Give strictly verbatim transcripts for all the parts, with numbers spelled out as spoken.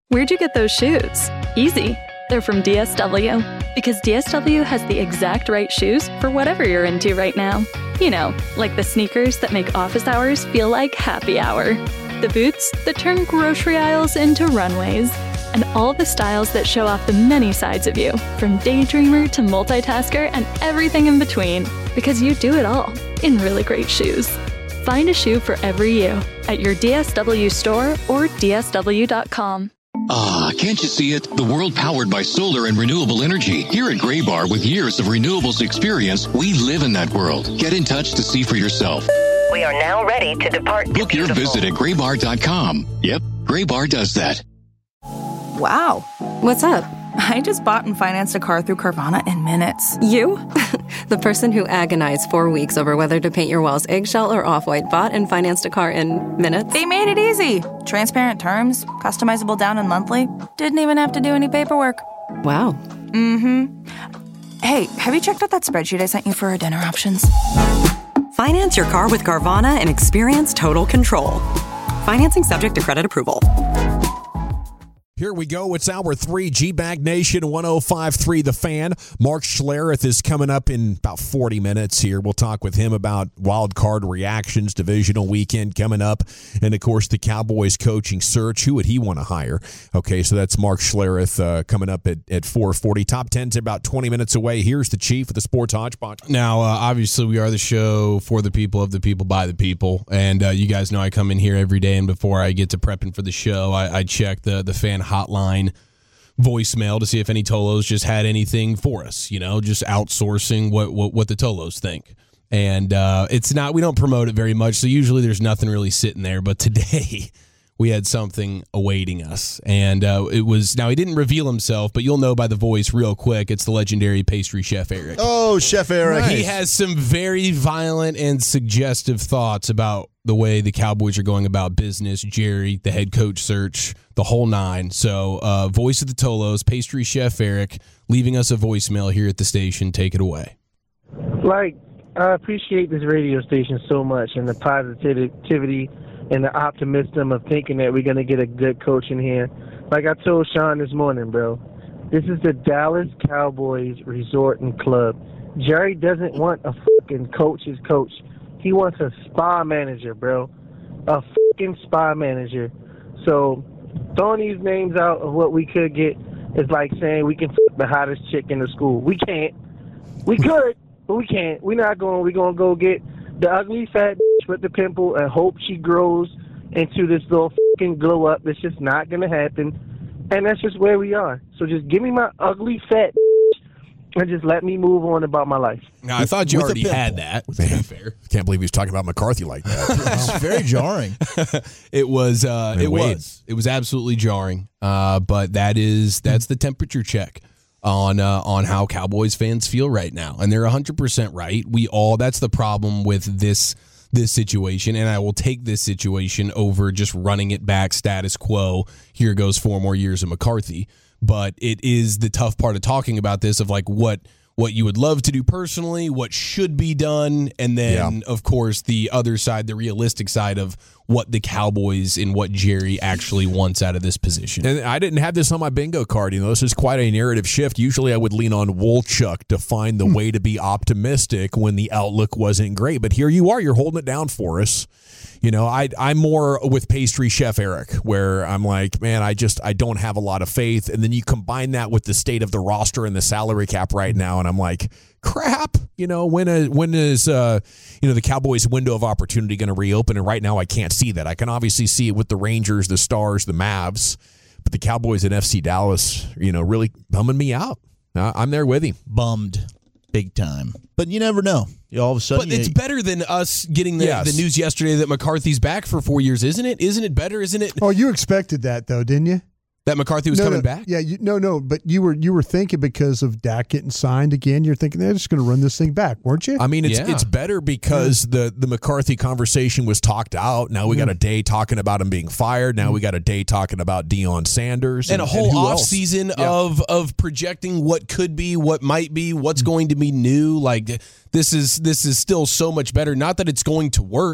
Where'd you get those shoes? Easy. They're from D S W. Because D S W has the exact right shoes for whatever you're into right now. You know, like the sneakers that make office hours feel like happy hour. The boots that turn grocery aisles into runways. And all the styles that show off the many sides of you, from daydreamer to multitasker and everything in between. Because you do it all in really great shoes. Find a shoe for every you at your D S W store or D S W dot com. Ah, can't you see it? The world powered by solar and renewable energy. Here at Graybar, with years of renewables experience, we live in that world. Get in touch to see for yourself. We are now ready to depart. Book your visit at graybar dot com. Yep, Graybar does that. Wow. What's up? I just bought and financed a car through Carvana in minutes. You? The person who agonized four weeks over whether to paint your walls eggshell or off-white bought and financed a car in minutes? They made it easy. Transparent terms, customizable down and monthly. Didn't even have to do any paperwork. Wow. Mm-hmm. Hey, have you checked out that spreadsheet I sent you for our dinner options? Finance your car with Carvana and experience total control. Financing subject to credit approval. Here we go. It's hour three, G-Bag Nation, one oh five point three The Fan. Mark Schlereth is coming up in about forty minutes here. We'll talk with him about wild card reactions, divisional weekend coming up, and, of course, the Cowboys coaching search. Who would he want to hire? Okay, so that's Mark Schlereth uh, coming up at, at four forty. Top ten's about twenty minutes away. Here's the chief of the Sports Hodgepodge. Now, uh, obviously, we are the show for the people, of the people, by the people, and uh, you guys know I come in here every day, and before I get to prepping for the show, I, I check the, the fan hotline voicemail to see if any Tolos just had anything for us, you know, just outsourcing what what, what the Tolos think. And uh, it's not, we don't promote it very much, so usually there's nothing really sitting there. But today we had something awaiting us. And uh, it was, now he didn't reveal himself, but you'll know by the voice real quick, it's the legendary pastry chef Eric. Oh, Chef Eric. Nice. He has some very violent and suggestive thoughts about the way the Cowboys are going about business, Jerry, the head coach search, the whole nine. So, uh, voice of the Tolos, pastry chef Eric, leaving us a voicemail here at the station. Take it away. Like, I appreciate this radio station so much and the positivity and the optimism of thinking that we're going to get a good coach in here. Like I told Sean this morning, bro, this is the Dallas Cowboys Resort and Club. Jerry doesn't want a fucking coach's coach. He wants a spa manager, bro. A fucking spa manager. So throwing these names out of what we could get is like saying we can fuck the hottest chick in the school. We can't. We could, but we can't. We're not going. We're going to go get the ugly fat bitch with the pimple and hope she grows into this little fucking glow up. It's just not going to happen. And that's just where we are. So just give me my ugly fat and just let me move on about my life. Now, I thought you already had that. To be fair. Can't believe he was talking about McCarthy like that. It's very jarring. It was. Uh, I mean, it wait. was. It was absolutely jarring. Uh, but that is that's the temperature check on uh, on how Cowboys fans feel right now, and they're one hundred percent right. We all. That's the problem with this this situation, and I will take this situation over just running it back status quo. Here goes four more years of McCarthy. But it is the tough part of talking about this, of like what what you would love to do personally, what should be done, and then, yeah. of course, the other side, the realistic side of what the Cowboys and what Jerry actually wants out of this position. And I didn't have this on my bingo card. You know, this is quite a narrative shift. Usually I would lean on Wolchuk to find the way to be optimistic when the outlook wasn't great. But here you are. You're holding it down for us. You know, I, I'm more with pastry chef Eric, where I'm like, man, I just I don't have a lot of faith. And then you combine that with the state of the roster and the salary cap right now, and I'm like, crap. You know, when a, when is uh, you know the Cowboys' window of opportunity going to reopen? And right now, I can't see that. I can obviously see it with the Rangers, the Stars, the Mavs, but the Cowboys and F C Dallas, you know, really bumming me out. Uh, I'm there with him. Bummed. Big time. But you never know. You all of a sudden, but it's you, better than us getting the, yes. the news yesterday that McCarthy's back for four years, isn't it? Isn't it better? Isn't it? Oh, you expected that, though, didn't you? That McCarthy was no, coming no, back? Yeah, you, no, no. But you were you were thinking because of Dak getting signed again, you're thinking they're just going to run this thing back, weren't you? I mean, it's yeah. it's better because yeah. the, the McCarthy conversation was talked out. Now we yeah. got a day talking about him being fired. Now we got a day talking about Deion Sanders. And, and a whole and offseason yeah. of, of projecting what could be, what might be, what's going to be new. Like, this is this is still so much better. Not that it's going to work,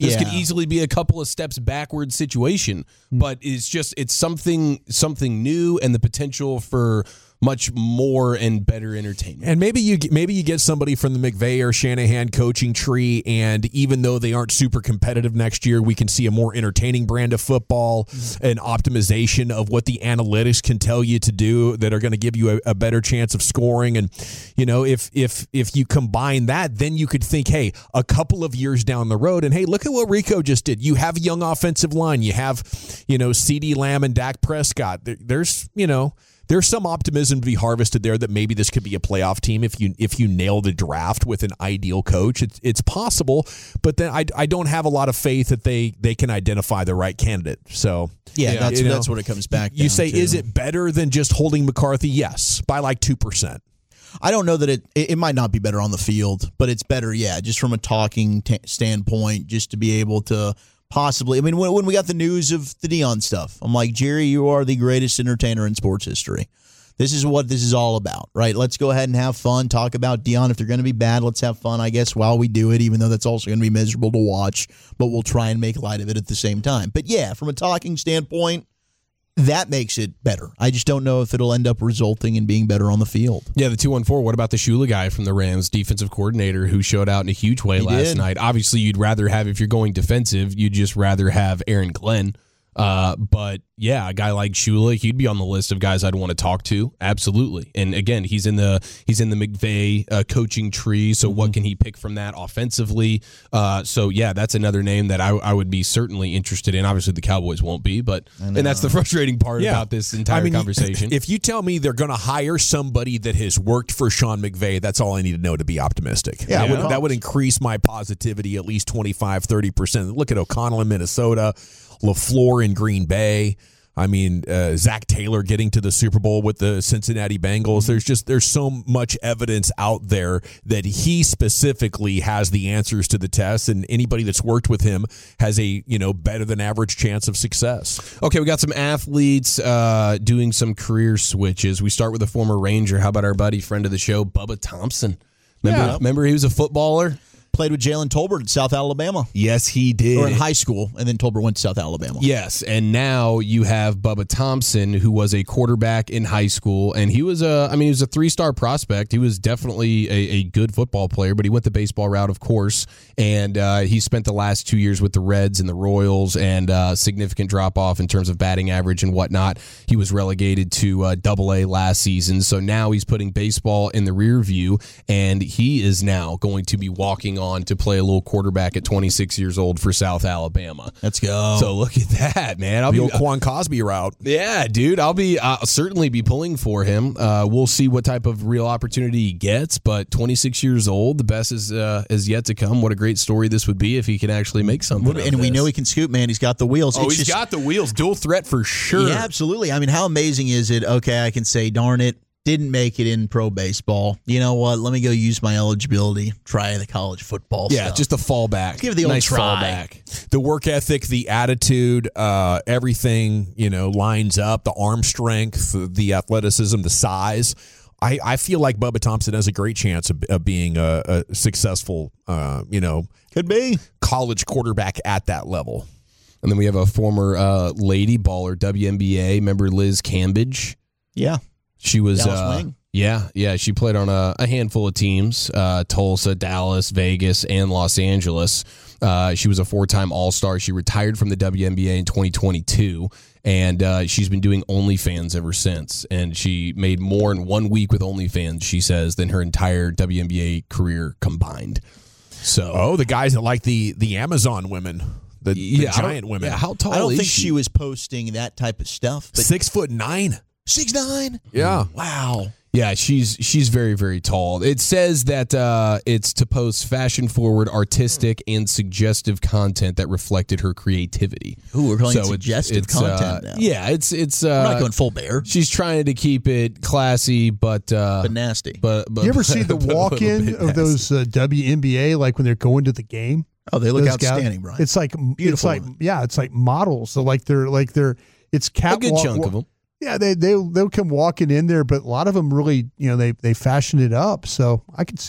This Yeah. could easily be a couple of steps backward situation, but it's just it's something something new and the potential for much more and better entertainment. And maybe you maybe you get somebody from the McVay or Shanahan coaching tree, and even though they aren't super competitive next year, we can see a more entertaining brand of football, an optimization of what the analytics can tell you to do that are going to give you a, a better chance of scoring. And you know, if if if you combine that, then you could think, hey, a couple of years down the road, and hey, look at what Rico just did. You have a young offensive line. You have, you know, CeeDee Lamb and Dak Prescott. There, there's, you know. There's some optimism to be harvested there that maybe this could be a playoff team if you if you nail the draft with an ideal coach. It's it's possible, but then I, I don't have a lot of faith that they, they can identify the right candidate. So Yeah, that's you know, that's what it comes back You down say, to. is it better than just holding McCarthy? Yes, by like two percent. I don't know that it, it it might not be better on the field, but it's better, yeah, just from a talking t- standpoint, just to be able to possibly. I mean, when, when we got the news of the Deion stuff, I'm like, Jerry, you are the greatest entertainer in sports history. This is what this is all about, right? Let's go ahead and have fun, talk about Deion. If they're going to be bad, let's have fun, I guess, while we do it, even though that's also going to be miserable to watch, but we'll try and make light of it at the same time. But yeah, from a talking standpoint, that makes it better. I just don't know if it'll end up resulting in being better on the field. Yeah, the two one four, what about the Shula guy from the Rams, defensive coordinator, who showed out in a huge way He last did. night? Obviously, you'd rather have, if you're going defensive, you'd just rather have Aaron Glenn. Uh, but, yeah, a guy like Shula, he'd be on the list of guys I'd want to talk to. Absolutely. And, again, he's in the he's in the McVay uh, coaching tree, so mm-hmm. what can he pick from that offensively? Uh, so, yeah, that's another name that I, I would be certainly interested in. Obviously, the Cowboys won't be, but and that's the frustrating part Yeah. about this entire I mean, conversation. If you tell me they're going to hire somebody that has worked for Sean McVay, that's all I need to know to be optimistic. Yeah, that, yeah. would, that would increase my positivity at least twenty-five, thirty percent. Look at O'Connell in Minnesota, LaFleur in Green Bay. I mean, uh, Zach Taylor getting to the Super Bowl with the Cincinnati Bengals. There's just there's so much evidence out there that he specifically has the answers to the test, and anybody that's worked with him has a you know better than average chance of success. Okay, we got some athletes uh, doing some career switches. We start with a former Ranger. How about our buddy, friend of the show, Bubba Thompson? Remember, Yeah. remember he was a footballer? Played with Jalen Tolbert at South Alabama. Yes, he did. Or in high school, and then Tolbert went to South Alabama. Yes, and now you have Bubba Thompson, who was a quarterback in high school, and he was a, I mean, he was a three-star prospect. He was definitely a, a good football player, but he went the baseball route, of course, and uh, he spent the last two years with the Reds and the Royals, and uh, significant drop-off in terms of batting average and whatnot. He was relegated to uh, Double A last season, so now he's putting baseball in the rear view, and he is now going to be walking on to play a little quarterback at twenty-six years old for South Alabama. Let's go. So look at that, man. I'll The be old Quan Cosby route. Yeah, dude. I'll be I'll certainly be pulling for him. Uh, we'll see what type of real opportunity he gets. But twenty-six years old, the best is uh, is yet to come. What a great story this would be if he can actually make something. And we know he can scoot, man. He's got the wheels. Oh, It's he's just- got the wheels. Dual threat for sure. Yeah, absolutely. I mean, how amazing is it? Okay, I can say, darn it, didn't make it in pro baseball. You know what? Let me go use my eligibility, try the college football Yeah, stuff. just a fallback. Give it the old nice try. fallback. The work ethic, the attitude, uh, everything, you know, lines up, the arm strength, the athleticism, the size. I, I feel like Bubba Thompson has a great chance of, of being a, a successful, uh, you know, could be college quarterback at that level. And then we have a former uh, lady baller, W N B A. Remember Liz Cambage? Yeah. She was, Dallas uh, Wing. yeah, yeah. She played on a, a handful of teams: uh, Tulsa, Dallas, Vegas, and Los Angeles. Uh, she was a four-time All-Star. She retired from the W N B A in twenty twenty-two, and uh, she's been doing OnlyFans ever since. And she made more in one week with OnlyFans, she says, than her entire W N B A career combined. So, oh, the guys that like the the Amazon women, the, Yeah, the I don't- giant women. yeah, how tall I don't is think she? she was posting that type of stuff. But Six foot nine. six nine. Yeah. Wow. Yeah, she's she's very, very tall. It says that uh, it's to post fashion-forward, artistic, and suggestive content that reflected her creativity. Ooh, we're calling it it's- suggestive it's, content uh, now. Yeah, it's it's. Uh, We're not going full bear, She's trying to keep it classy, but uh, but nasty. but, but You ever see the but a little walk-in bit of nasty. those uh, W N B A, like when they're going to the game? Oh, they look Those guys- outstanding, Brian. It's like it's Beautiful like women. yeah, it's like models. So like they're like they're it's a catwalk. good chunk of them. Yeah, they they they'll come walking in there, but a lot of them really, you know, they they fashion it up. So I could see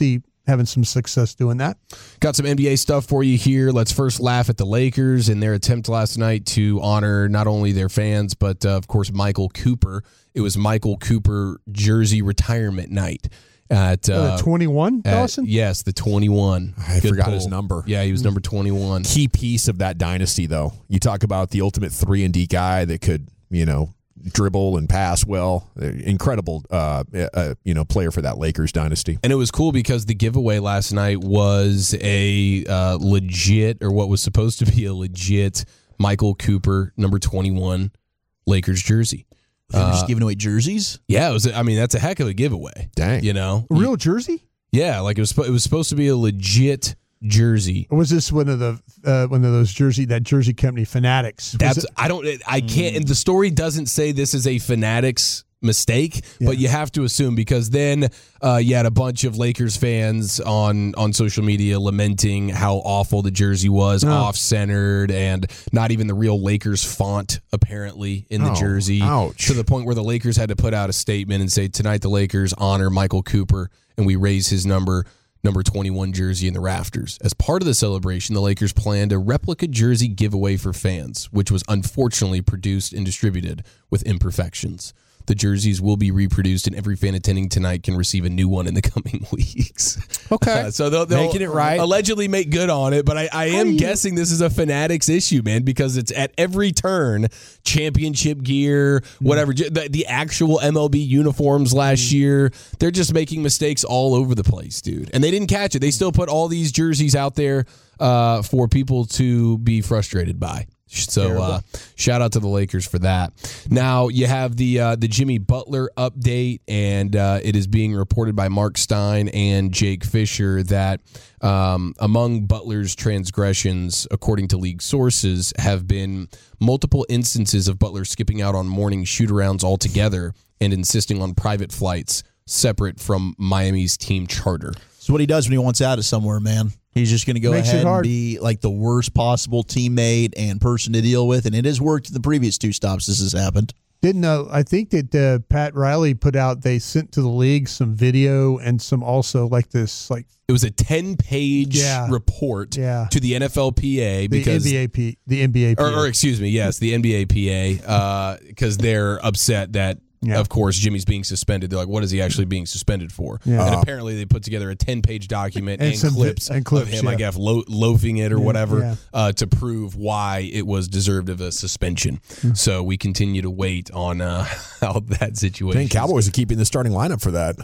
having some success doing that. Got some N B A stuff for you here. Let's first laugh at the Lakers and their attempt last night to honor not only their fans, but, uh, of course, Michael Cooper. It was Michael Cooper jersey retirement night. At uh, uh, twenty-one, Dawson? At, yes, the twenty-one. I Good forgot pull. his number. Yeah, he was number twenty-one. Key piece of that dynasty, though. You talk about the ultimate three and D guy that could, you know, dribble and pass well. Incredible, uh, uh, you know, player for that Lakers dynasty. And it was cool because the giveaway last night was a uh, legit, or what was supposed to be a legit Michael Cooper number twenty-one Lakers jersey. They're Uh, just giving away jerseys? Yeah, it was. I mean, that's a heck of a giveaway. Dang, you know, a real jersey? Yeah, like it was. It was supposed to be a legit jersey. Or was this one of the uh, one of those jersey that jersey company Fanatics? Was That's it- I don't. I can't. And the story doesn't say this is a Fanatics mistake, Yeah. but you have to assume because then uh, you had a bunch of Lakers fans on on social media lamenting how awful the jersey was, Oh. off-centered, and not even the real Lakers font apparently in the Oh, jersey. ouch. To the point where the Lakers had to put out a statement and say, tonight the Lakers honor Michael Cooper and we raise his number. Number twenty-one jersey in the rafters. As part of the celebration, the Lakers planned a replica jersey giveaway for fans, which was unfortunately produced and distributed with imperfections. The jerseys will be reproduced, and every fan attending tonight can receive a new one in the coming weeks. Okay. Uh, so they'll, they'll Making it right. allegedly make good on it, but I, I am guessing this is a Fanatics issue, man, because it's at every turn, championship gear, whatever, j- the, the actual M L B uniforms last year, they're just making mistakes all over the place, dude. And they didn't catch it. They still put all these jerseys out there uh, for people to be frustrated by. So uh, shout out to the Lakers for that. Now you have the uh, the Jimmy Butler update, and uh, it is being reported by Mark Stein and Jake Fisher that um, among Butler's transgressions, according to league sources, have been multiple instances of Butler skipping out on morning shoot-arounds altogether and insisting on private flights separate from Miami's team charter. So what he does when he wants out of somewhere, man, he's just going to go Makes it ahead and hard. be like the worst possible teammate and person to deal with, and it has worked in the previous two stops this has happened. Didn't uh, I think that uh, Pat Riley put out, they sent to the league some video and some also like this, like It was a ten-page Yeah. report Yeah. to the N F L P A the because N B A P, the N B A P. or, or excuse me, yes, the N B A P A, because they're upset that, Yeah. of course, Jimmy's being suspended. They're like, what is he actually being suspended for? Yeah. And apparently they put together a ten-page document And and, some vi- clips, and clips, of him, I yeah. guess, lo- loafing it or Yeah, whatever yeah. Uh, to prove why it was deserved of a suspension. Hmm. So we continue to wait on uh, how that situation. Dang, Cowboys are keeping the starting lineup for that.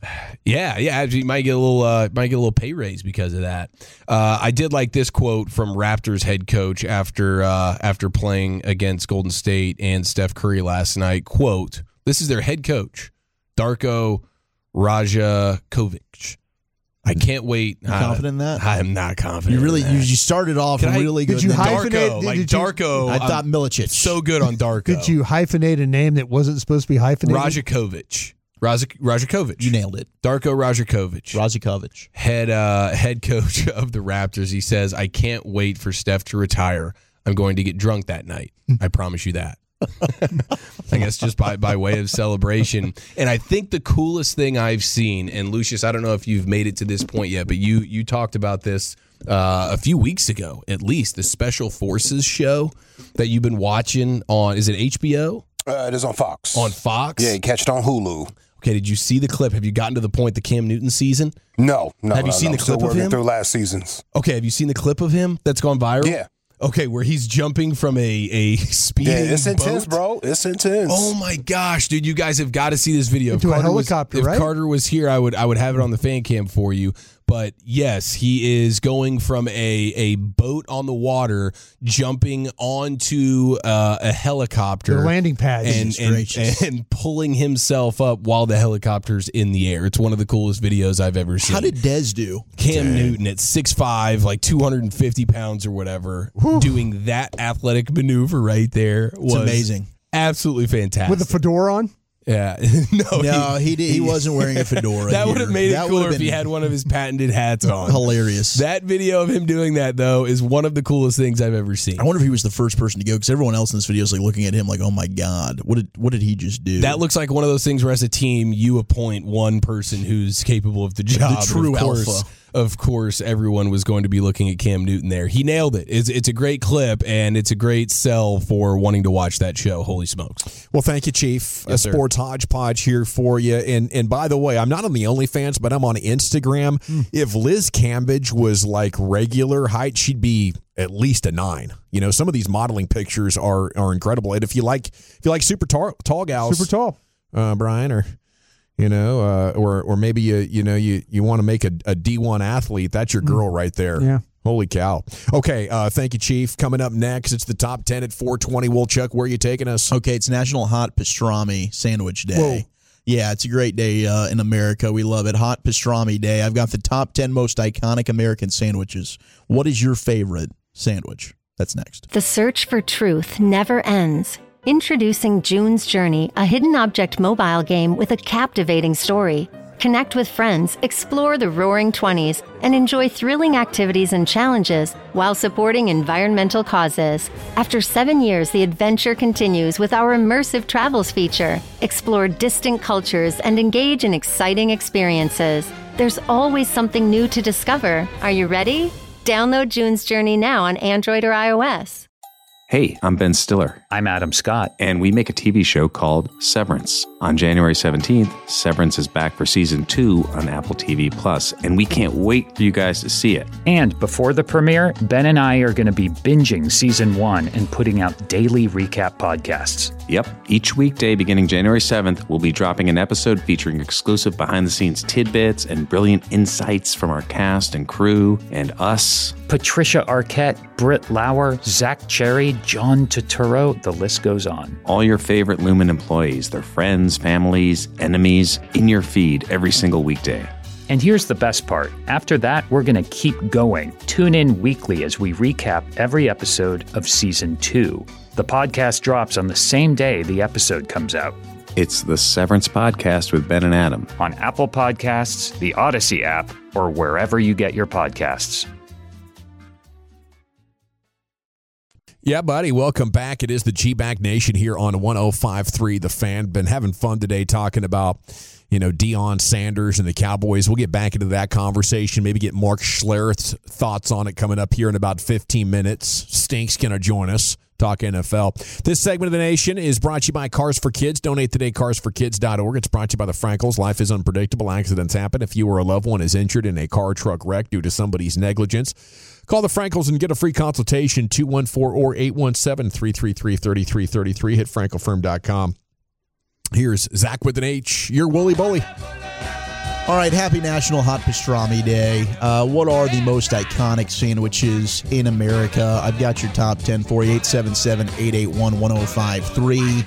Yeah, yeah, actually, might get a little, uh, might get a little pay raise because of that. Uh, I did like this quote from Raptors head coach after uh, after playing against Golden State and Steph Curry last night. Quote: "This is their head coach, Darko Rajakovic. I can't wait. You confident in that? I am not confident. You really, in you, that. you started off Can I- really good. did you then hyphenate- Darko, did- like did you- Darko. I I'm thought Milicic. so good on Darko. Did you hyphenate a name that wasn't supposed to be hyphenated? Rajakovic? Raj- Rajakovic. You nailed it. Darko Rajakovic. Rajakovic. head uh, head coach of the Raptors. He says, "I can't wait for Steph to retire. I'm going to get drunk that night. I promise you that." I guess just by, by way of celebration. And I think the coolest thing I've seen, and Lucius, I don't know if you've made it to this point yet, but you you talked about this uh, a few weeks ago, at least, the Special Forces show that you've been watching on, is it H B O? Uh, it is on Fox. On Fox? Yeah, you catch it on Hulu. Okay, did you see the clip? Have you gotten to the point, the Cam Newton season? No, no. Have you no, seen no. the Still clip of working him? through last season's. Okay, have you seen the clip of him that's gone viral? Yeah. Okay, where he's jumping from a, a speeding Yeah, it's intense, boat? bro. It's intense. Oh my gosh, dude! You guys have got to see this video. Into a Carter was- helicopter, if right? Carter was here, I would I would have it on the fan cam for you. But yes, he is going from a, a boat on the water, jumping onto uh, a helicopter, The landing pad. and Jesus and, gracious. and pulling himself up while the helicopter's in the air. It's one of the coolest videos I've ever seen. How did Dez do? Cam Newton at six five, like two hundred fifty pounds or whatever, doing that athletic maneuver right there was It's amazing. absolutely fantastic. With a fedora on? Yeah, no, no, he he, he wasn't wearing a fedora. That would have made it that cooler been if he had one of his patented hats on. Hilarious. That video of him doing that though is one of the coolest things I've ever seen. I wonder if he was the first person to go because everyone else in this video is like looking at him like, "Oh my god, what did what did he just do?" That looks like one of those things where, as a team, you appoint one person who's capable of the job. The true of course, alpha. Of course, everyone was going to be looking at Cam Newton there. He nailed it. It's, it's a great clip, and it's a great sell for wanting to watch that show. Holy smokes. Well, thank you, Chief. Yes, a sports sir. hodgepodge here for you. And and by the way, I'm not on the OnlyFans, but I'm on Instagram. Mm. If Liz Cambage was like regular height, she'd be at least a nine. You know, some of these modeling pictures are are incredible. And if you like if you like super tall, tall gals, super tall, uh, Brian, or you know, uh, or or maybe you you know you you want to make a, a D one athlete, that's your girl mm. right there. Yeah. Holy cow. Okay, uh, thank you, Chief. Coming up next, it's the top ten at four twenty. Woolchuck, where are you taking us? Okay, it's National Hot Pastrami Sandwich Day. Whoa. Yeah, it's a great day uh, in America. We love it. Hot Pastrami Day. I've got the top ten most iconic American sandwiches. What is your favorite sandwich? That's next. The search for truth never ends. Introducing June's Journey, a hidden object mobile game with a captivating story. Connect with friends, explore the roaring twenties, and enjoy thrilling activities and challenges while supporting environmental causes. After seven years, the adventure continues with our immersive travels feature. Explore distant cultures and engage in exciting experiences. There's always something new to discover. Are you ready? Download June's Journey now on Android or iOS. Hey, I'm Ben Stiller. I'm Adam Scott. And we make a T V show called Severance. On January seventeenth, Severance is back for season two on Apple T V Plus, and we can't wait for you guys to see it. And before the premiere, Ben and I are going to be binging season one and putting out daily recap podcasts. Yep. Each weekday beginning January seventh, we'll be dropping an episode featuring exclusive behind-the-scenes tidbits and brilliant insights from our cast and crew and us. Patricia Arquette, Britt Lauer, Zach Cherry, John Turturro, the list goes on. All your favorite Lumen employees, their friends, families, enemies, in your feed every single weekday. And here's the best part. After that, we're going to keep going. Tune in weekly as we recap every episode of season two. The podcast drops on the same day the episode comes out. It's the Severance Podcast with Ben and Adam. On Apple Podcasts, the Odyssey app, or wherever you get your podcasts. Yeah, buddy. Welcome back. It is the G-Back Nation here on one oh five point three The Fan. Been having fun today talking about, you know, Deion Sanders and the Cowboys. We'll get back into that conversation. Maybe get Mark Schlereth's thoughts on it coming up here in about fifteen minutes. Stink's going to join us. Talk N F L. This segment of the Nation is brought to you by Cars for Kids. Donate today, cars for kids dot org. It's brought to you by the Frankels. Life is unpredictable. Accidents happen. If you or a loved one is injured in a car truck wreck due to somebody's negligence, call the Frankels and get a free consultation, two one four or eight one seven, three three three, three three three three. Hit frankel firm dot com. Here's Zach with an H. Your Wooly Bully. All right, happy National Hot Pastrami Day. Uh, what are the most iconic sandwiches in America? I've got your top ten for you, eight seven seven, eight eight one, one oh five three.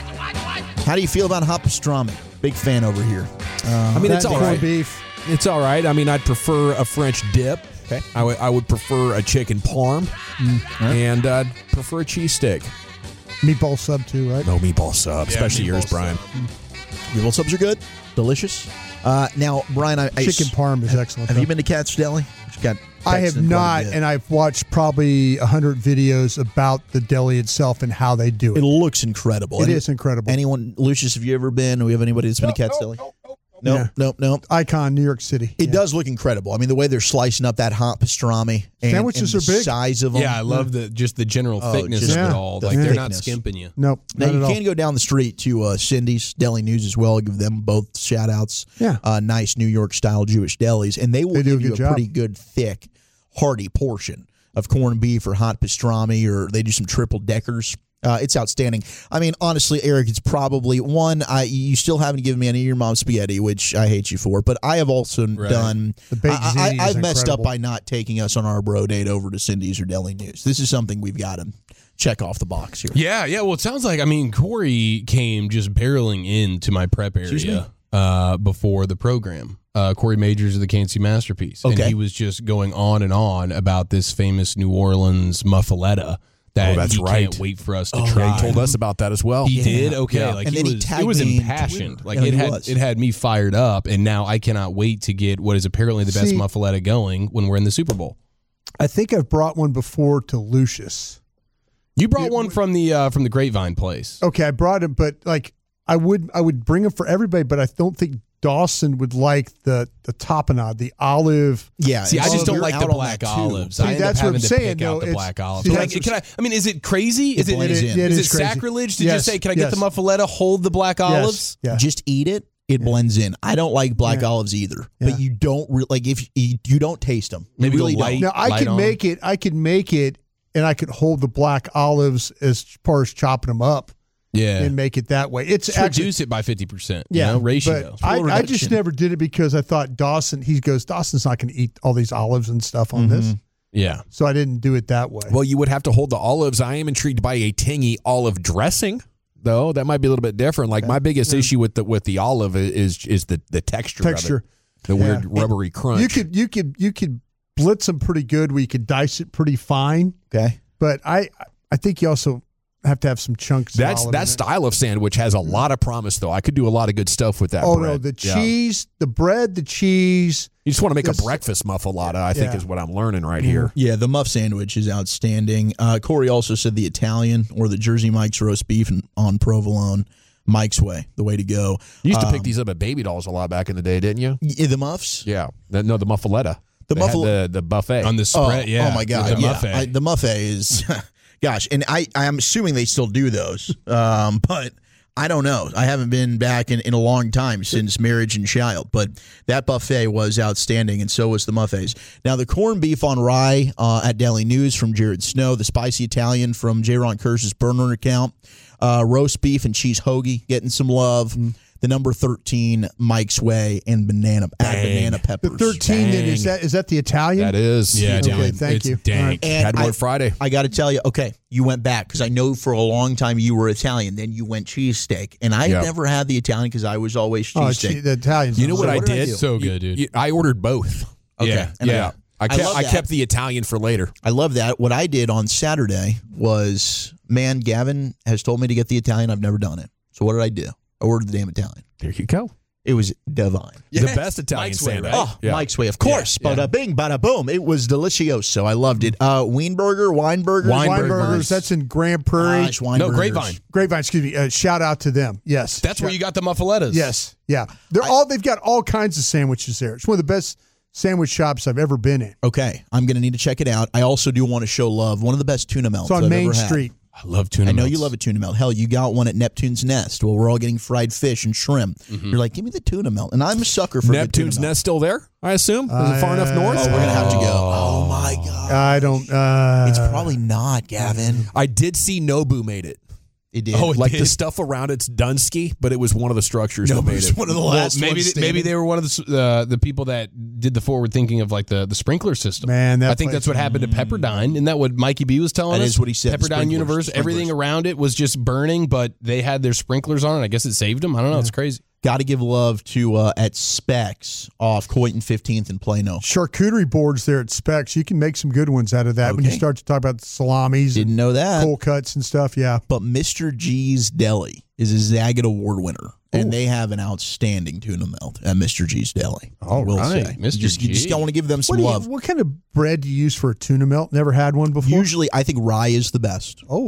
How do you feel about hot pastrami? Big fan over here. Uh, I mean, it's all right. Beef. It's all right. I mean, I'd prefer a French dip. Okay. I, w- I would prefer a chicken parm, mm, right. and I'd prefer a cheesesteak. Meatball sub, too, right? No, meatball sub, yeah, especially meatball yours, sub. Brian. Meatball subs are good. Delicious. Uh, now, Brian, I, I chicken parm is excellent. Have though. you been to Cat's Deli? Got I have not, and I've watched probably a hundred videos about the deli itself and how they do it. It looks incredible. It Any, is incredible. Anyone, Lucius, have you ever been? Do we have anybody that's been no, to Cat's no, Deli? No, no, No, yeah. no, no. Icon, New York City. It yeah. does look incredible. I mean, the way they're slicing up that hot pastrami. And, Sandwiches and the are big. size of them. Yeah, I love the just the general Oh, thickness just of it the- all. the Like, they're not thickness. skimping you. Nope. Now, not you at can all. go down the street to uh, Cindy's Deli News as well. Give them both shout outs. Yeah. Uh, nice New York style Jewish delis. And they will They do give a you good a job. pretty good, thick, hearty portion of corned beef or hot pastrami, or they do some triple deckers. Uh, it's outstanding. I mean, honestly, Eric, it's probably one. I you still haven't given me any of your mom's spaghetti, which I hate you for. But I have also Right. done. The baked I, ziti I, is I've messed up incredible. by not taking us on our bro date over to Cindy's or Deli News. This is something we've got to check off the box here. Yeah, yeah. Well, it sounds like, I mean, Corey came just barreling into my prep Excuse me? area uh, before the program. Uh, Corey Majors of the K N C Masterpiece. Okay. And he was just going on and on about this famous New Orleans muffaletta That oh, that's he right. can't wait for us to oh, try. Yeah, he told us about that as well. He yeah. did? Okay. Yeah. Like and he then was, he tagged it was me impassioned. Twitter. Like Yeah, it he had was. it had me fired up, and now I cannot wait to get what is apparently the best See, muffaletta going when we're in the Super Bowl. I think I've brought one before to Lucius. You brought one from the uh, from the Grapevine place. Okay, I brought him, but like I would I would bring him for everybody, but I don't think Dawson would like the the tapenade, the olive. Yeah. See, I just don't you're like out the on black that, too. olives. See, I end that's up what having I'm to saying, pick out though. the It's- black olives. see, Can I, that's can I, I mean, is it crazy? Is It it, blends is in. it, It is is it crazy. sacrilege to Yes, just say, can I yes. get the muffaletta, hold the black olives? Yeah. Just eat it. It blends in. I don't like black Yeah. olives either, Yeah. but you don't re- like if you, you don't taste them. You Maybe go really light. don't. Now I Light could on. make it. I could make it, and I could hold the black olives as far as chopping them up Yeah. and make it that way. It's Just actually reduce it by fifty percent. yeah, You know, ratio. But I, Full I just reduction. never did it because I thought Dawson. He goes, Dawson's not going to eat all these olives and stuff on this, yeah. so I didn't do it that way. Well, you would have to hold the olives. I am intrigued by a tangy olive dressing, though. That might be a little bit different. Like my biggest issue with the with the olive is is the the texture, Texture. of it. the Yeah. weird rubbery crunch. You could you could you could blitz them pretty good where you could dice it pretty fine. Okay. But I I think you also have to have some chunks. of That's olive that in it. style of sandwich has a lot of promise, though. I could do a lot of good stuff with that. Oh bread. no, the Yeah. cheese, the bread, the cheese. You just want to make Yes. a breakfast muffalata, I think, Yeah. is what I'm learning right here. Yeah, the muff sandwich is outstanding. Uh, Corey also said the Italian or the Jersey Mike's roast beef and- on provolone, Mike's way, the way to go. You used to Um, pick these up at Baby Dolls a lot back in the day, didn't you? y- the muffs. Yeah. The- no, the muffaletta. The They had muffal- the, the buffet. On the Oh, spread, yeah. oh my god, The yeah. muffet. I, the muffet is, gosh, and I I'm assuming they still do those, um, but I don't know. I haven't been back in, in a long time since marriage and child, but that buffet was outstanding, and so was the muffets. Now the corned beef on rye uh, at Daily News from Jared Snow, the spicy Italian from J. Ron Kirsch's burner account, uh, roast beef and cheese hoagie getting some love. Mm-hmm. The number thirteen, Mike's Way, and banana add banana The peppers. thirteen then is that is that the Italian? that is. Yeah, Okay, Italian. thank It's you. dank. All right. And Had one I- Friday. I got to tell you, okay, you went back because I know for a long time you were Italian. Then you went cheesesteak, and I Yeah. never had the Italian because I was always Oh, cheesesteak. che- the Italians. You know are what so I what did I did? do? So good, dude. You- I ordered both. okay, Yeah. and yeah. I I kept love I, that. kept the Italian for later. I love that. What I did on Saturday was, man, Gavin has told me to get the Italian. I've never done it. So what did I do? I ordered the damn Italian. There you go. It was divine. The best Italian Mike's way, sandwich. right? Oh, Yeah. Mike's way, of course. Yeah, yeah. Bada bing, bada boom. It was delicioso. I loved it. Uh, Weinberger, Weinberger, Weinbergers. That's in Grand Prairie. Gosh, No, Weinbergers. Grapevine. Grapevine. Excuse me. Uh, shout out to them. Yes. That's where you got the muffalettas. Yes. Yeah. They're all. They've got all kinds of sandwiches there. It's one of the best sandwich shops I've ever been in. Okay, I'm going to need to check it out. I also do want to show love. One of the best tuna melts It's on I've Main ever had. Street. I love tuna I know melts. you love a tuna melt. Hell, you got one at Neptune's Nest. Well, we're all getting fried fish and shrimp. Mm-hmm. You're like, give me the tuna melt, and I'm a sucker for a good Neptune's tuna melt. Nest still there? I assume. Is it far enough north? Oh, we're gonna have to go. Oh my god, I don't. Uh, it's probably not, Gavin. I did see Nobu made it. It did. Oh, it Like did? the stuff around it's Dunsky, but it was one of the structures no, that it made was it. one of the Well, last. maybe ones th- maybe standing. they were one of the uh, the people that did the forward thinking of like the, the sprinkler system. Man, that I think place- that's what happened to Pepperdine. Isn't that what Mikey B was telling That us? is what he said, the Pepperdine sprinklers, Universe, sprinklers. everything around it was just burning, but they had their sprinklers on it. I guess it saved them. I don't know. It's crazy. Got to give love to uh, at Specs off Coit and fifteenth in Plano. charcuterie boards there at Specs. You can make some good ones out of that when you Okay. start to talk about the salamis Didn't and know that. cold cuts and stuff. Yeah. But Mister G's Deli is a Zagat Award winner, and they have an outstanding tuna melt at Mister G's Deli. I will right, say, Mister Just, you just G. want to give them What, some do you- love. what kind of bread do you use for a tuna melt? Never had one before. Usually, I think rye is the best. Oh,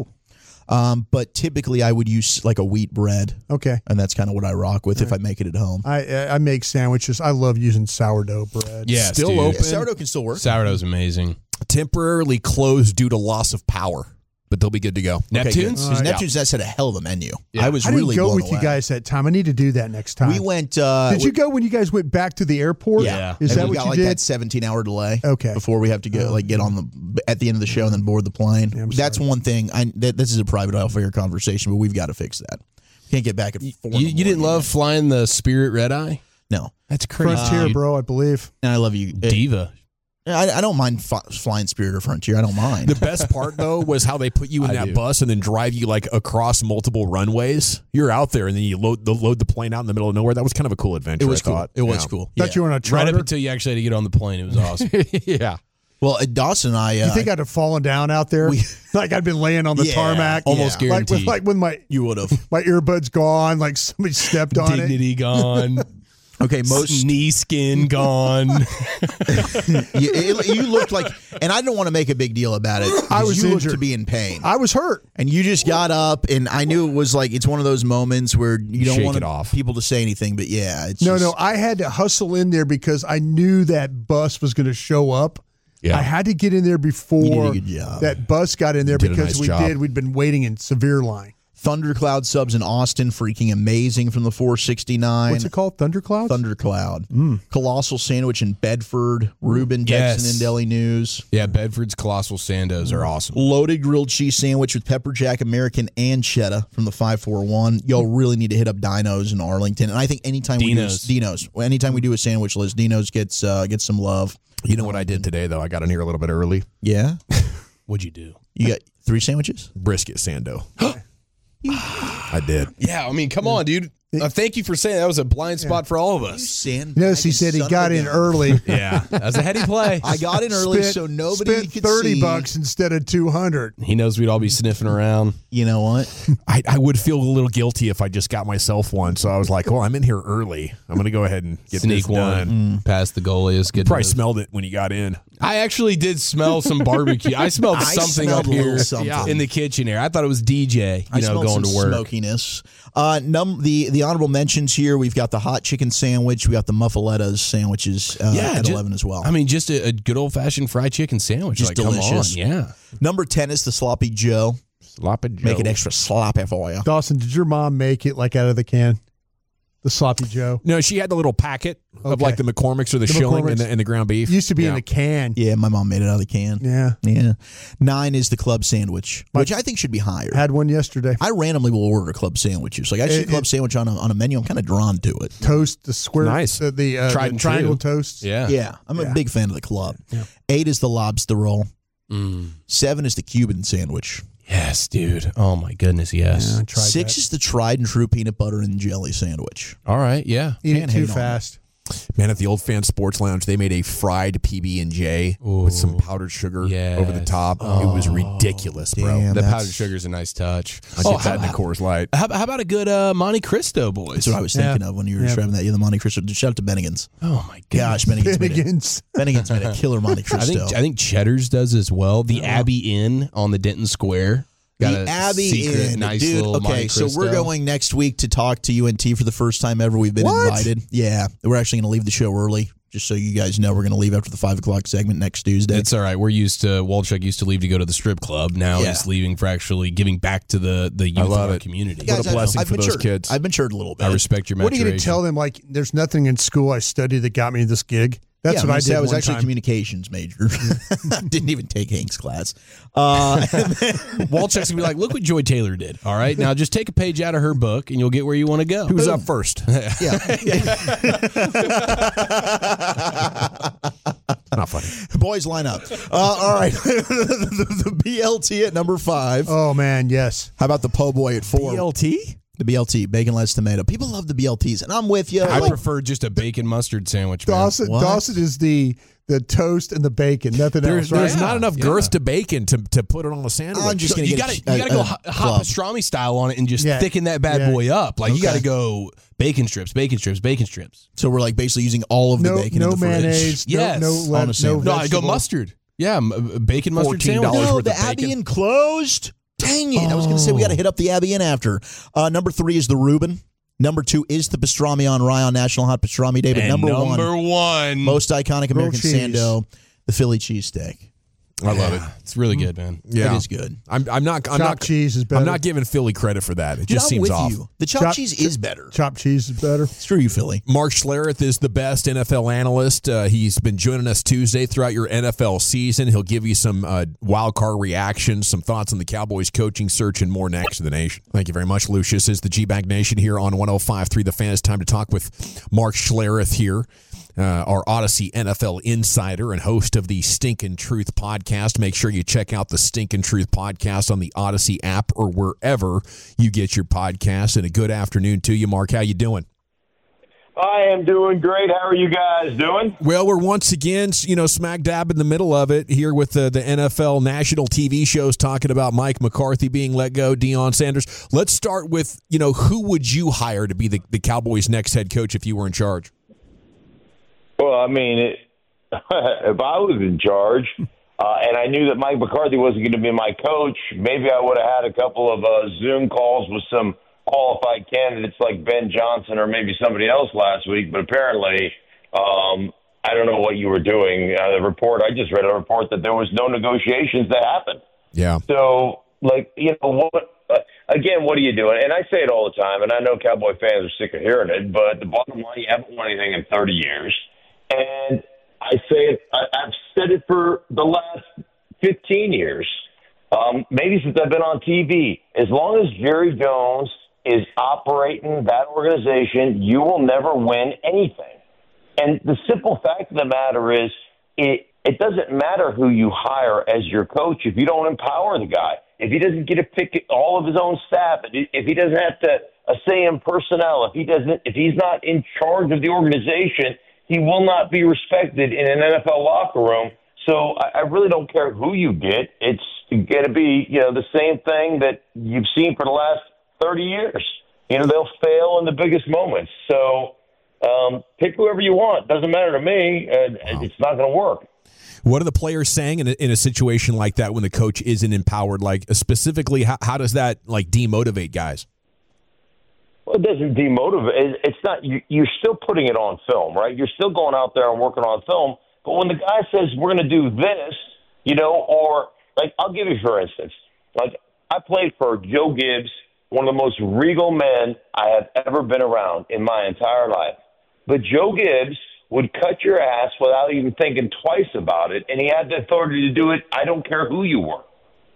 Um, but typically, I would use like a wheat bread, okay. and that's kind of what I rock with if I make it at home. I I make sandwiches. I love using sourdough bread. Yeah, Still dude. open. Yeah, sourdough can still work. Sourdough's amazing. Temporarily closed due to loss of power, but they'll be good to go. Neptune's? Because Uh, Neptune's Nest had a hell of a menu. Yeah. I was I didn't really go blown with you away. guys that time. I need to do that next time. We went. Uh, Did you go when you guys went back to the airport? Yeah, Is and that we what got you like did? that seventeen hour delay? Okay. Before we have to go, like get on the at the end of the show and then board the plane. Yeah, I'm That's one thing. I that, this is a private off-air conversation, but we've got to fix that. Can't get back at four. in You, the you didn't morning. love flying the Spirit Red Eye? No, That's crazy. Frontier, dude. bro. I believe. and I love you, Uh, Diva. I, I don't mind f- flying Spirit or Frontier. I don't mind. The best part though was how they put you in I that do. bus and then drive you like across multiple runways. You're out there and then you load the load the plane out in the middle of nowhere. That was kind of a cool adventure. it was I cool. thought. It was Yeah. cool. Thought you were on a Right charter. up until you actually had to get on the plane. It was awesome. yeah. Well, uh, Dawson and I. Uh, you think I'd have fallen down out there? We, like I'd been laying on the yeah, tarmac, almost yeah. guaranteed. Like with, like with my you would have my earbuds gone, like somebody stepped on Dignity it. gone. Okay, most knee skin gone. you, it, you looked like, and I don't want to make a big deal about it. I was you injured. looked to be in pain. I was hurt, and you just got up, and I knew it was like it's one of those moments where you don't Shake want it off. people to say anything, but yeah, it's no, just, no. I had to hustle in there because I knew that bus was going to show up. Yeah. I had to get in there before good job. that bus got in there did a because nice we job. did. We'd been waiting in severe line. Thundercloud subs in Austin, freaking amazing from the four sixty-nine. What's it called? Thundercloud? Thundercloud. Mm. Colossal Sandwich in Bedford. Ruben texting Yes. in Deli News. Yeah, Bedford's Colossal Sandos are awesome. Loaded grilled cheese sandwich with pepper jack, American, and cheddar from the five forty-one. Y'all really need to hit up Dino's in Arlington. And I think anytime Dino's. we do Dino's, anytime we do a sandwich list, Dino's gets uh, gets some love. You know what I did today, though? I got in here a little bit early. Yeah. What'd you do? You got three sandwiches? Brisket Sando. I did. Yeah, I mean, come on, dude. Uh, thank you for saying that was a blind spot for all of us. Sand Notice he said he got in early. Yeah, that's a heady play. I got in early Spent- so nobody spent could thirty see. bucks instead of two hundred. He knows we'd all be sniffing around. You know what? I, I would feel a little guilty if I just got myself one. So I was like, well, I'm in here early. I'm going to go ahead and get Sneak this done. one past the goalies. Get Probably those. smelled it when you got in. I actually did smell some barbecue. I smelled I something smelled up a little here something. in the kitchen here. I thought it was D J, you I know, smell going some to work. smokiness. Uh, num- the the honorable mentions here. We've got the hot chicken sandwich. We got the muffalettas sandwiches uh, Yeah, at ju- eleven as well. I mean, just a, a good old fashioned fried chicken sandwich. Just like, delicious. Come on. Yeah. Number ten is the sloppy Joe. Sloppy Joe. Make it extra sloppy for you. Dawson, did your mom make it like out of the can? The sloppy Joe. No, she had the little packet of Okay. like the McCormick's or the, The shilling and McCormick's. the, and the ground beef. Used to be yeah. in the can. Yeah, my mom made it out of the can. Yeah. Yeah. Nine is the club sandwich, My- which I think should be higher. Had one yesterday. I randomly will order club sandwiches. Like I see a It- club it- sandwich on a, on a menu. I'm kind of drawn to it. Toast, the square, Nice. the, the, uh, Tried the and triangle true. toast. Yeah. Yeah, I'm a Yeah. big fan of the club. Yeah. Eight is the lobster roll. Mm. Seven is the Cuban sandwich. Yes, dude. Oh, my goodness. Yes. Yeah, I tried Six that. is the tried and true peanut butter and jelly sandwich. All right. Yeah. Eat it Can't too hate on fast. Man, at the Old Fan Sports Lounge, they made a fried P B and J with some powdered sugar Yes. over the top. it was ridiculous, bro. damn. The that's- powdered sugar is a nice touch. I Oh, get that in a Coors Light. How, how about a good uh, Monte Cristo, boys? That's what I was Yeah. thinking of when you were Yeah. describing that. Yeah, the Monte Cristo. Shout out to Bennigan's. Oh, my Gosh, gosh. Bennigan's made, a, Bennigan's. Bennigan's made a killer Monte I Cristo. think I think Cheddar's does as well. The Abbey Inn on the Denton Square. Got the a Abbey secret, Inn, nice dude. little Okay, Monte so we're Cristo. going next week to talk to U N T for the first time ever. We've been What? invited. Yeah, we're actually going to leave the show early, just so you guys know. We're going to leave after the five o'clock segment next Tuesday. It's all right. We're used to Walchuk used to leave to go to the strip club. Now Yeah. he's leaving for actually giving back to the the youth of love our it. community. Guys, What a blessing I've, for I've those matured. kids. I've matured a little bit. I respect your What are you maturation. going to tell them? Like, there's nothing in school I studied that got me this gig. That's yeah, what I, I mean, did. I was one actually a time. communications major. Didn't even take Hank's class. Uh, Walchuk's gonna be like, look what Joy Taylor did. All right, now just take a page out of her book and you'll get where you want to go. Who's up first? yeah. Not funny. Boys, line up. Uh, all right. the, the B L T at number five. Oh, man, yes. How about the po' boy at four? B L T? The B L T, bacon, lettuce, tomato. People love the B L Ts, and I'm with you. I Like, prefer just a bacon mustard sandwich, man. Dawson, What? Dawson is the the toast and the bacon, nothing There's, else. Right? there's Yeah. not enough Yeah. girth to bacon to, to put it on a sandwich. I'm just So gonna you get gotta a- you gotta go a- hot, a hot club. pastrami style on it and just Yeah. thicken that bad Yeah. boy up. Like you Okay. gotta go bacon strips, bacon strips, bacon strips. So we're like basically using all of the No, bacon no in the fridge. mayonnaise, Yes. no, no, On a let, no sandwich. No, I go vegetable. mustard. Yeah, m- uh, bacon mustard fourteen sandwich. dollars No, worth the of bacon. Abbey Inn closed. Dang it. I was going to say we got to hit up the Abbey Inn after. Uh, number three is the Reuben. Number two is the pastrami on rye on National Hot Pastrami Day. But And number, number one, one, most iconic American cheese. sando, the Philly cheesesteak. I love it. It's really good, man. Yeah, It is good. I'm, I'm not. I'm Chopped not. cheese is better. I'm not giving Philly credit for that. It Dude, just I'm seems with off. you. The chopped Chop- cheese is better. Chopped cheese is better. Screw you, Philly. Mark Schlereth is the best N F L analyst. Uh, he's been joining us Tuesday throughout your N F L season. He'll give you some uh, wild card reactions, some thoughts on the Cowboys coaching search, and more next to the nation. Thank you very much, Lucius. Is the G-Bag Nation here on one oh five point three The Fan. It's time to talk with Mark Schlereth here. Uh, our Odyssey N F L insider and host of the Stinkin' Truth podcast. Make sure you check out the Stinkin' Truth podcast on the Odyssey app or wherever you get your podcasts. And a good afternoon to you, Mark. How you doing? I am doing great. How are you guys doing? Well, we're once again, you know, smack dab in the middle of it here with the, the N F L national T V shows talking about Mike McCarthy being let go, Deion Sanders. Let's start with, you know, who would you hire to be the, the Cowboys' next head coach if you were in charge? Well, I mean, it, if I was in charge uh, and I knew that Mike McCarthy wasn't going to be my coach, maybe I would have had a couple of uh, Zoom calls with some qualified candidates like Ben Johnson or maybe somebody else last week, but apparently um, I don't know what you were doing. Uh, the report, I just read a report that there was no negotiations that happened. Yeah. So, like, you know, what? Uh, again, what are you doing? And I say it all the time, and I know Cowboy fans are sick of hearing it, but the bottom line, you haven't won anything in thirty years. And I say it, I, I've said it for the last fifteen years, um, maybe since I've been on T V. As long as Jerry Jones is operating that organization, you will never win anything. And the simple fact of the matter is it, it doesn't matter who you hire as your coach if you don't empower the guy. If he doesn't get to pick all of his own staff, if he doesn't have to a say in personnel, if he doesn't, if he's not in charge of the organization, he will not be respected in an N F L locker room. So I, I really don't care who you get. It's going to be, you know, the same thing that you've seen for the last thirty years. You know, they'll fail in the biggest moments. So um, pick whoever you want. Doesn't matter to me. Uh, wow. It's not going to work. What are the players saying in a, in a situation like that when the coach isn't empowered? Like, specifically, how, how does that, like, demotivate guys? Well, it doesn't demotivate. It's not. You, you're still putting it on film, right? You're still going out there and working on film. But when the guy says, we're going to do this, you know, or, like, I'll give you, for instance, like, I played for Joe Gibbs, one of the most regal men I have ever been around in my entire life. But Joe Gibbs would cut your ass without even thinking twice about it, and he had the authority to do it. I don't care who you were,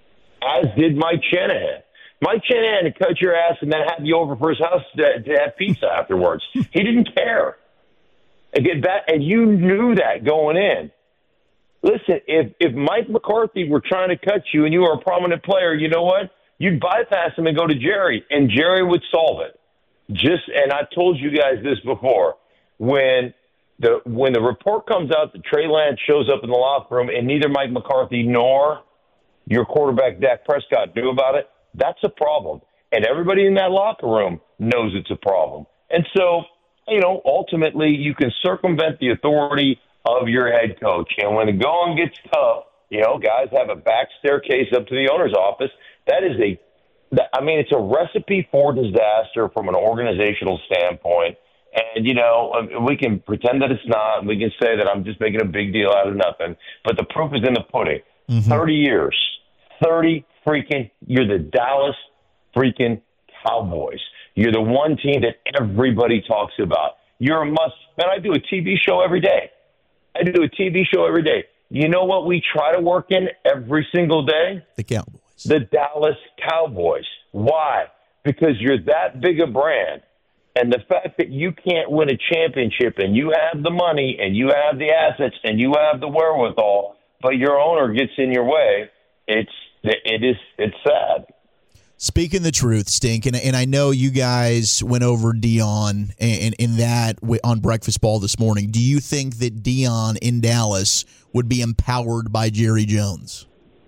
as did Mike Shanahan. Mike Shanahan would cut your ass and then have you over for his house to, to have pizza afterwards. He didn't care. And, get back, and you knew that going in. Listen, if, if Mike McCarthy were trying to cut you and you were a prominent player, you know what? You'd bypass him and go to Jerry, and Jerry would solve it. Just, and I told you guys this before, when the when the report comes out that Trey Lance shows up in the locker room and neither Mike McCarthy nor your quarterback Dak Prescott knew about it, that's a problem. And everybody in that locker room knows it's a problem. And so, you know, ultimately you can circumvent the authority of your head coach. And when the going gets tough, you know, guys have a back staircase up to the owner's office. That is a, I mean, it's a recipe for disaster from an organizational standpoint. And, you know, we can pretend that it's not. We can say that I'm just making a big deal out of nothing. But the proof is in the pudding. Mm-hmm. thirty years. thirty freaking, you're the Dallas freaking Cowboys. You're the one team that everybody talks about. You're a must. Man, I do a T V show every day. I do a T V show every day. You know what we try to work in every single day? The Cowboys. The Dallas Cowboys. Why? Because you're that big a brand. And the fact that you can't win a championship and you have the money and you have the assets and you have the wherewithal, but your owner gets in your way, it's it is it's sad. Speaking the truth, Stink, and, and I know you guys went over Deion and in that on Breakfast Ball this morning. Do you think that Deion in Dallas would be empowered by Jerry Jones?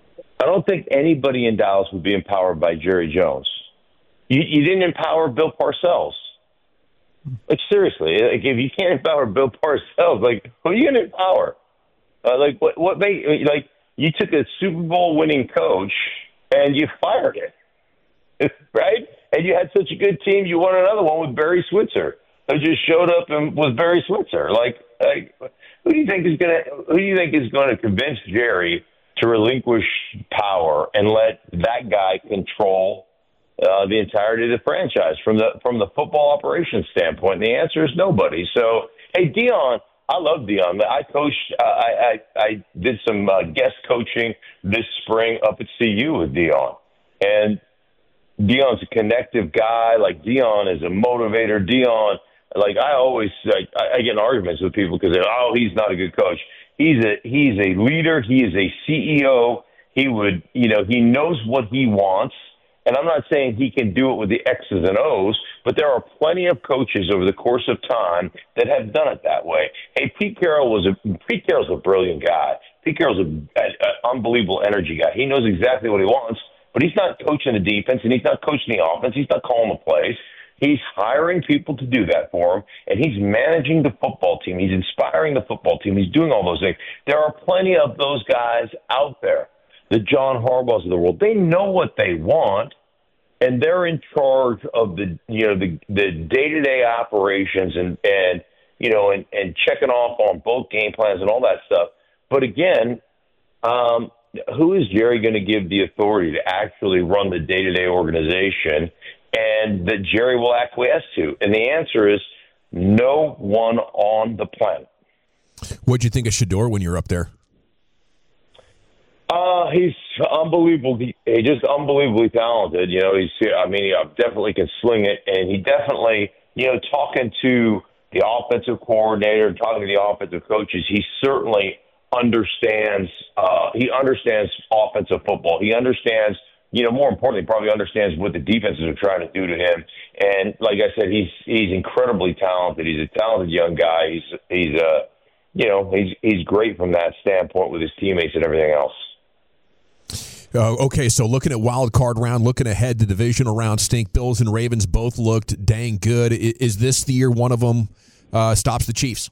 I don't think anybody in Dallas would be empowered by Jerry Jones. You, you didn't empower Bill Parcells. Like, seriously, like, if you can't empower Bill Parcells, like, who are you going to empower? Uh, like, what, what made, like, you took a Super Bowl winning coach and you fired it, right? And you had such a good team, you won another one with Barry Switzer, who just showed up and was Barry Switzer. Like, like who do you think is going to, who do you think is going to convince Jerry to relinquish power and let that guy control uh, the entirety of the franchise from the from the football operations standpoint? And the answer is nobody. So, hey, Deion, I love Deion. I coached, uh, I, I I did some uh, guest coaching this spring up at C U with Deion. And Deion's a connective guy. Like, Deion is a motivator. Deion, like, I always, like, I, I get in arguments with people because they're, oh, he's not a good coach. He's a he's a leader. He is a C E O. He would, you know, he knows what he wants. And I'm not saying he can do it with the X's and O's, but there are plenty of coaches over the course of time that have done it that way. Hey, Pete Carroll was a Pete Carroll's a brilliant guy. Pete Carroll's an unbelievable energy guy. He knows exactly what he wants, but he's not coaching the defense and he's not coaching the offense. He's not calling the plays. He's hiring people to do that for him, and he's managing the football team. He's inspiring the football team. He's doing all those things. There are plenty of those guys out there, the John Harbaughs of the world. They know what they want, and they're in charge of the you know the the day-to-day operations and and you know and, and checking off on both game plans and all that stuff. But again, um, who is Jerry going to give the authority to actually run the day-to-day organization and that Jerry will acquiesce to? And the answer is no one on the planet. What'd you think of Shedeur when you were up there? Uh, he's unbelievable. He, he's just unbelievably talented. You know, he's, I mean, he definitely can sling it. And he definitely, you know, talking to the offensive coordinator, talking to the offensive coaches, he certainly understands, uh, he understands offensive football. He understands, you know, more importantly, probably understands what the defenses are trying to do to him. And like I said, he's, he's incredibly talented. He's a talented young guy. He's, he's, uh, you know, he's, he's great from that standpoint with his teammates and everything else. Uh, okay, so looking at wild card round, looking ahead to divisional round, stink. Bills and Ravens both looked dang good. Is, is this the year one of them uh, stops the Chiefs?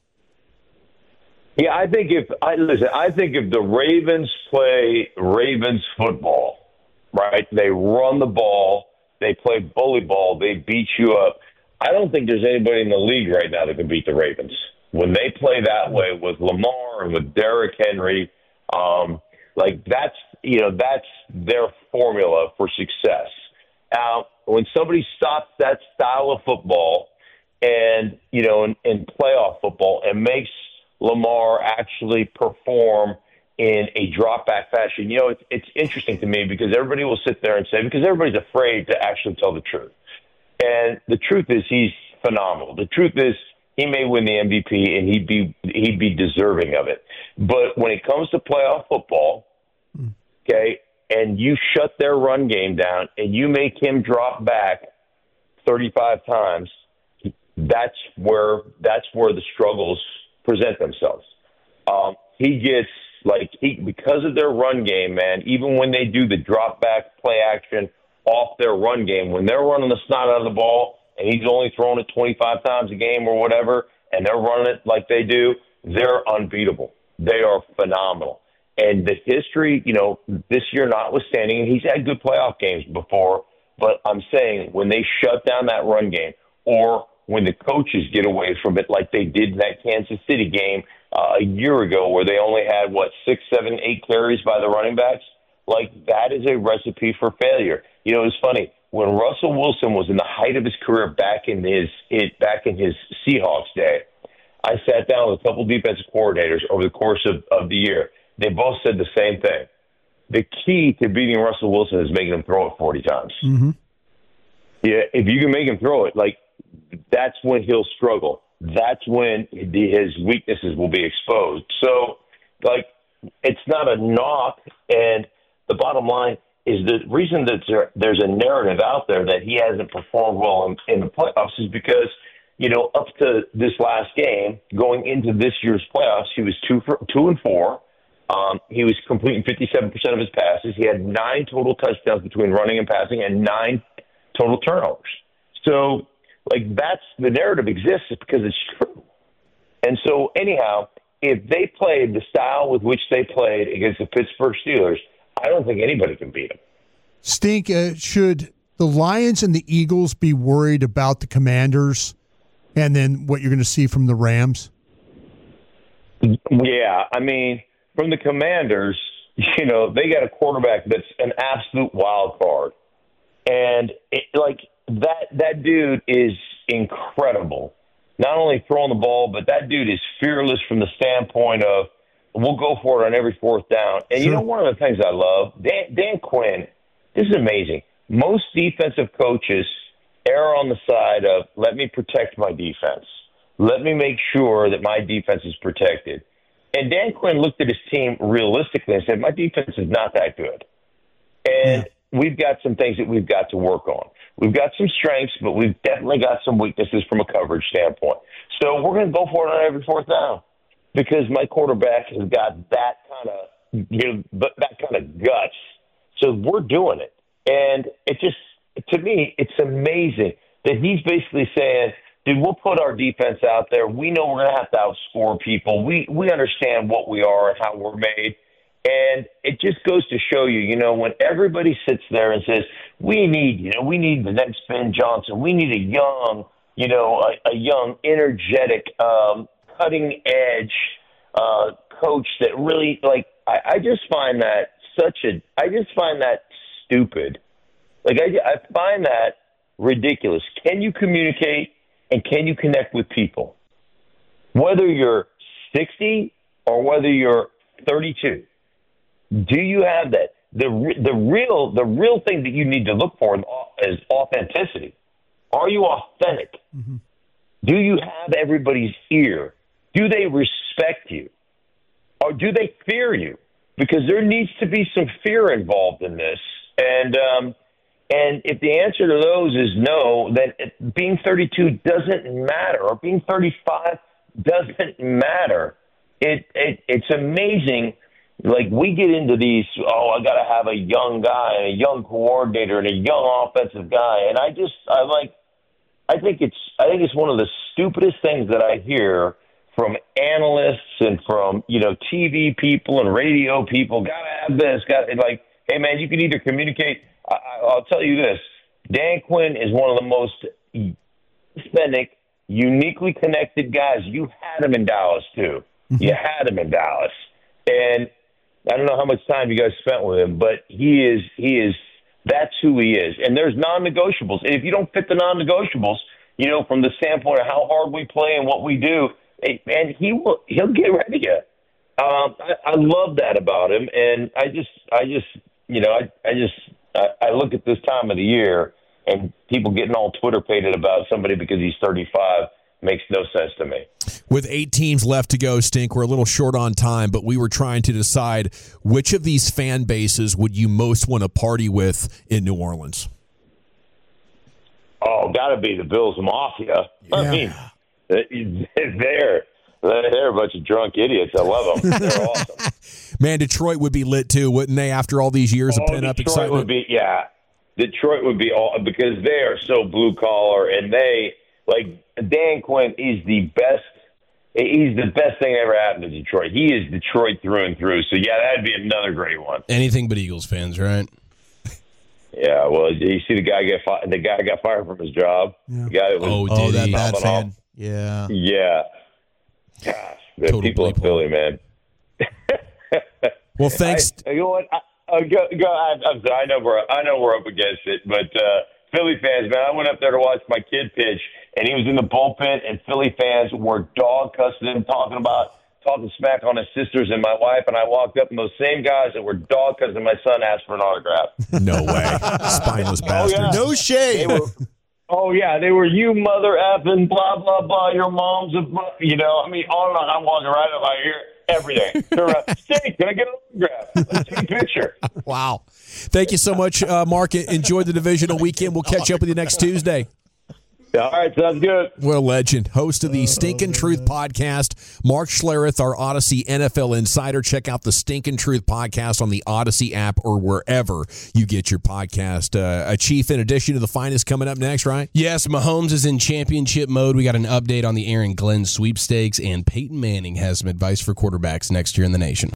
Yeah, I think if I listen, I think if the Ravens play Ravens football, right? They run the ball, they play bully ball, they beat you up. I don't think there's anybody in the league right now that can beat the Ravens when they play that way with Lamar and with Derrick Henry. Um, like that's you know that's their formula for success. Now, when somebody stops that style of football, and you know in, in playoff football, and makes Lamar actually perform in a drop-back fashion. You know, it's, it's interesting to me because everybody will sit there and say, because everybody's afraid to actually tell the truth. And the truth is he's phenomenal. The truth is he may win the M V P and he'd be he'd be deserving of it. But when it comes to playoff football, okay, and you shut their run game down and you make him drop back thirty-five times, that's where that's where the struggles present themselves. Um, he gets like he because of their run game, man. Even when they do the drop back play action off their run game, when they're running the snot out of the ball and he's only throwing it twenty-five times a game or whatever, and they're running it like they do, they're unbeatable. They are phenomenal. And the history, you know, this year notwithstanding, and he's had good playoff games before, but I'm saying when they shut down that run game or when the coaches get away from it like they did in that Kansas City game uh, a year ago where they only had, what, six, seven, eight carries by the running backs, like that is a recipe for failure. You know, it's funny. When Russell Wilson was in the height of his career back in his it, back in his Seahawks day, I sat down with a couple defensive coordinators over the course of, of the year. They both said the same thing. The key to beating Russell Wilson is making him throw it forty times. Mm-hmm. Yeah, if you can make him throw it, like, that's when he'll struggle. That's when the, his weaknesses will be exposed. So, like, it's not a knock. And the bottom line is the reason that there, there's a narrative out there that he hasn't performed well in, in the playoffs is because, you know, up to this last game, going into this year's playoffs, he was two for two and four. Um, he was completing fifty-seven percent of his passes. He had nine total touchdowns between running and passing and nine total turnovers. So, like, that's the narrative exists because it's true. And so, anyhow, if they played the style with which they played against the Pittsburgh Steelers, I don't think anybody can beat them. Stink, uh, should the Lions and the Eagles be worried about the Commanders and then what you're going to see from the Rams? Yeah, I mean, from the Commanders, you know, they got a quarterback that's an absolute wild card. And, it, like, that that dude is incredible. Not only throwing the ball, but that dude is fearless from the standpoint of we'll go for it on every fourth down. And sure. You know, one of the things I love, Dan, Dan Quinn, this is amazing. Most defensive coaches err on the side of let me protect my defense. Let me make sure that my defense is protected. And Dan Quinn looked at his team realistically and said, my defense is not that good. And we've got some things that we've got to work on. We've got some strengths, but we've definitely got some weaknesses from a coverage standpoint. So we're going to go for it on every fourth down because my quarterback has got that kind of, you know, that kind of guts. So we're doing it. And it just, to me, it's amazing that he's basically saying, dude, we'll put our defense out there. We know we're going to have to outscore people. We we understand what we are and how we're made. And it just goes to show you, you know, when everybody sits there and says, we need, you know, we need the next Ben Johnson. We need a young, you know, a, a young, energetic, um, cutting-edge uh, coach that really, like, I, I just find that such a, I just find that stupid. Like, I, I find that ridiculous. Can you communicate and can you connect with people? Whether you're sixty or whether you're thirty-two, do you have that? The the real the real thing that you need to look for is authenticity. Are you authentic? Mm-hmm. Do you have everybody's ear? Do they respect you? Or do they fear you? Because there needs to be some fear involved in this. And um, and if the answer to those is no, then it, being thirty-two doesn't matter, or being thirty-five doesn't matter. It, it it's amazing. Like, we get into these, oh, I got to have a young guy and a young coordinator and a young offensive guy. And I just, I like, I think it's, I think it's one of the stupidest things that I hear from analysts and from, you know, T V people and radio people. Got to have this, got to, like, hey, man, you can either communicate. I, I'll tell you this. Dan Quinn is one of the most authentic, uniquely connected guys. You had him in Dallas, too. You had him in Dallas. And I don't know how much time you guys spent with him, but he is, he is, that's who he is. And there's non-negotiables. And if you don't fit the non-negotiables, you know, from the standpoint of how hard we play and what we do, hey, man, he will, he'll get rid of you. Um, I, I love that about him. And I just, I just, you know, I, I just, I, I look at this time of the year and people getting all Twitter pated about somebody because he's thirty-five makes no sense to me. With eight teams left to go, Stink, we're a little short on time, but we were trying to decide which of these fan bases would you most want to party with in New Orleans? Oh, got to be the Bills Mafia. Yeah. I mean, they're, they're a bunch of drunk idiots. I love them. They're awesome. Man, Detroit would be lit too, wouldn't they, after all these years oh, of pent-up Detroit excitement? Would be, yeah, Detroit would be all, because they are so blue-collar, and they, like, Dan Quinn is the best. He's the best thing that ever happened to Detroit. He is Detroit through and through. So, yeah, that'd be another great one. Anything but Eagles fans, right? Yeah, well, you see the guy get fi- the guy got fired from his job. Yeah. The guy that was Oh, Oh, did that he? bad Off. fan. Yeah. Yeah. Gosh, the Total people in bleep Philly, man. Well, thanks. I, you know what? I, I, go, go, I, I'm sorry. I know we're I know we're up against it, but uh, Philly fans, man, I went up there to watch my kid pitch, and he was in the bullpen, and Philly fans were dog cussing him, talking about talking smack on his sisters and my wife, and I walked up, and those same guys that were dog cussing my son asked for an autograph. No way. Spineless bastards. Oh, yeah. No shade. They were, oh, yeah, they were, you mother effing, blah, blah, blah, your mom's a, blah, you know, I mean, on and on. I'm walking right up my ear, everything. Turn around, Stink, can I get an autograph? Let's take a picture. Wow. Thank you so much, uh, Mark. Enjoy the divisional weekend. We'll catch up with you next Tuesday. All right, sounds good. What a legend. Host of the Stinkin' Truth podcast, Mark Schlereth, our Odyssey N F L insider. Check out the Stinkin' Truth podcast on the Odyssey app or wherever you get your podcast. Uh, a Chief, in addition to the finest, coming up next, right? Yes, Mahomes is in championship mode. We got an update on the Aaron Glenn sweepstakes, and Peyton Manning has some advice for quarterbacks next year in the nation.